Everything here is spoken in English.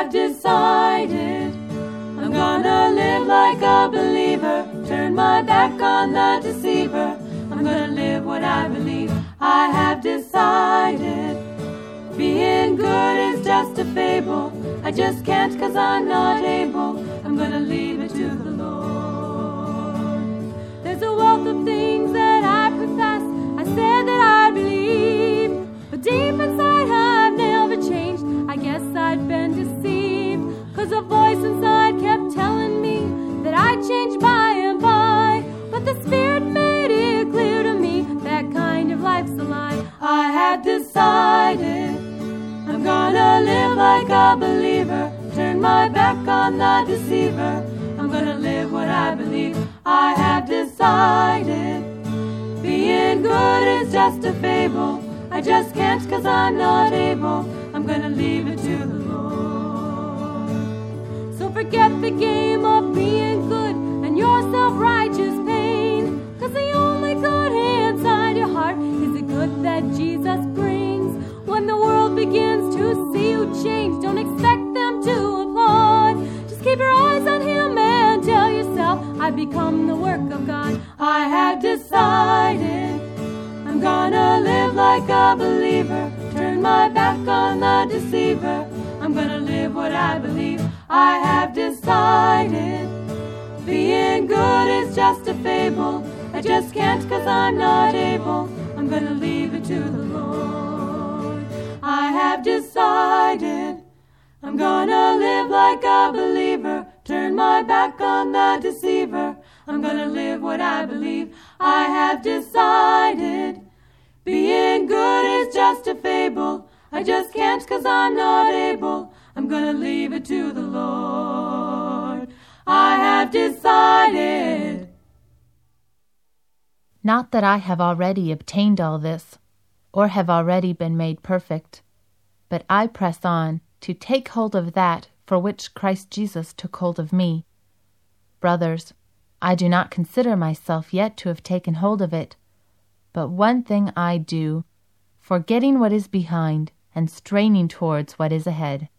have decided I'm gonna live like a believer, turn my back on the deceiver. I'm gonna live what I believe. I have decided being good is just a fable. I just can't 'cause I'm not able. I'm gonna leave it to the Lord. There's a wealth of things that I profess, I said that I believe, but deep inside I've never changed. I guess I'd been deceived, 'cause a voice inside kept telling me that I'd change by and by. But the Spirit made it clear to me that kind of life's a lie. I have decided I'm gonna live like a believer, turn my back on the deceiver. I'm gonna live what I believe. I have decided being good is just a fable. I just can't 'cause I'm not able. I'm gonna leave it to the Lord. So forget the game of being good and your self-righteous pain, 'cause the only good inside your heart is the good that Jesus brings. When the world begins to see you change, don't expect them to applaud. Just keep your eyes on Him and tell yourself, I've become the work of God. I have decided I'm gonna live like a believer, turn my back on the deceiver. I'm gonna live what I believe. I have decided being good is just a fable. I just can't 'cause I'm not able. I'm gonna leave it to the Lord. I have decided I'm gonna live like a believer, turn my back on the deceiver. I'm gonna live what I believe. I have decided being good is just a fable. I just can't 'cause I'm not able. I'm gonna leave it to the Lord. I have decided. Not that I have already obtained all this, or have already been made perfect, but I press on to take hold of that for which Christ Jesus took hold of me. Brothers, I do not consider myself yet to have taken hold of it, but one thing I do, forgetting what is behind and straining towards what is ahead.